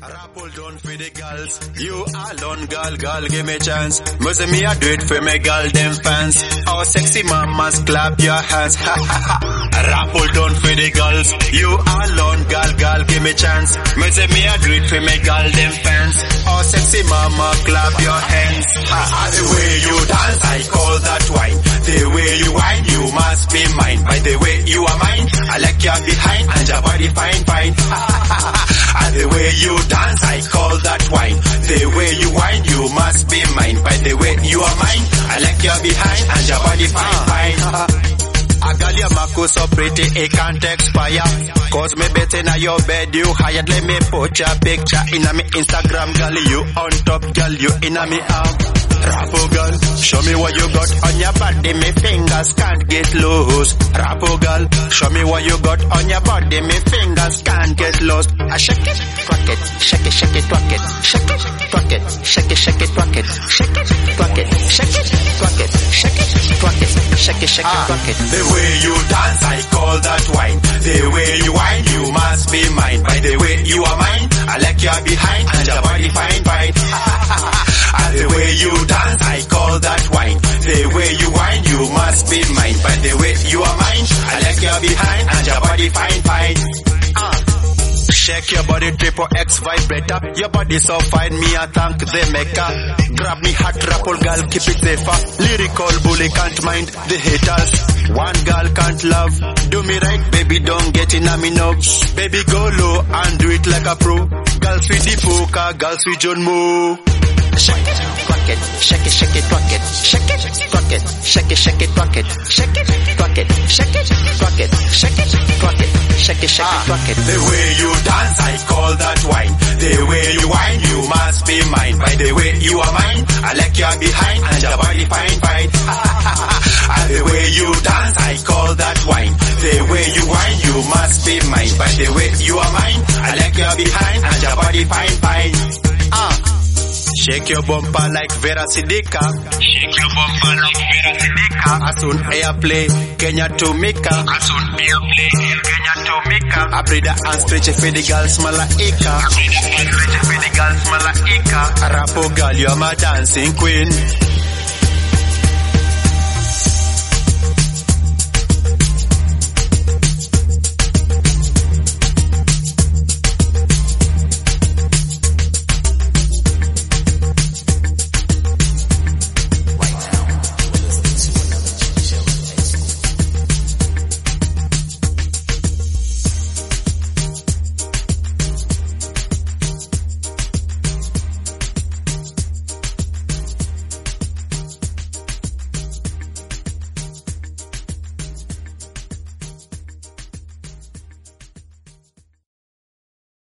Rapple done for the girls. You alone, girl, give me chance. Must me I do it for me girl, them fans. Our sexy mamas clap your hands. Rapple done for the girls. You alone, girl, give me chance. Must me I do it for me girl, them fans. Our sexy mama clap your hands. The way you dance, I call that wine. The way you whine, you must be mine. By the way you are mine, I like your behind and your body fine. And the way you dance, I call that wine. The way you whine, you must be mine. By the way you are mine, I like your behind and your body fine. A girl your mako so pretty, it can't expire. Cause me bet in your bed, you hired. Let me put your picture in me Instagram, girl. You on top, girl, you in me arm. Rapple girl, show me what you got on your body, me fingers can't get loose. Rapple girl, show me what you got on your body, me fingers can't get lost. I shake it, twerk it, shake it, shake it, twerk it, shake it, twerk it, shake it, shake it, twerk it, shake it, twerk it, shake it, twerk it, shake it, twerk it, shake it, shake it, twerk it. The way you dance, I call that wine. The way you whine, you must be mine. By the way you are mine, I like your behind and your body fine. And the way you dance, I call that wine. The way you whine, you must be mine. By the way you are mine, I like your behind and your body fine. Shake your body, triple X vibrator. Your body so fine, me I thank the maker. Grab me hot Rapple girl, keep it safer. Lyrical bully can't mind the haters. One girl can't love. Do me right, baby, don't get in a me nerves. Baby, go low and do it like a pro. Girls with the poker, girls with John Moe. Shake it, twerk it, shake it, shake it, twerk it, shake it, twerk it, shake it, shake it, twerk it, shake it, twerk it, shake it, twerk it, shake it, twerk it, shake it, shake it, twerk it. The way you dance, I call that wine. The way you whine, you must be mine. By the way you are mine, I like your behind and your body fine. And the way you dance, I call that wine. The way you whine, you must be mine. By the way you are mine, I like your behind and your body fine. Shake your bumper like Vera Sidika. Shake your bumper like Vera Sidika. Asun airplay, Kenya to Mika. Asun airplay, Kenya to Mika. Abrida and stretch for the girls malaika. Abrida and stretch for the girls malaika. Rapple girl, you're my dancing queen.